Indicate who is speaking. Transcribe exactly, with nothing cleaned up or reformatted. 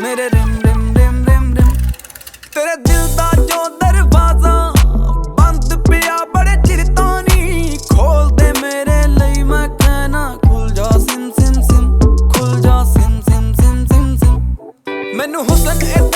Speaker 1: मेरे रिम रिम रिम रिम रिम। तेरे दिल दा जो दरवाजा बंद पिया बड़े चिर तो नहीं खोल दे मेरे लिए, मैं कहना खुल जा सिम सिम सिम, खुल जा सिम सिम सिम सिम सिम। मैनू हुस्न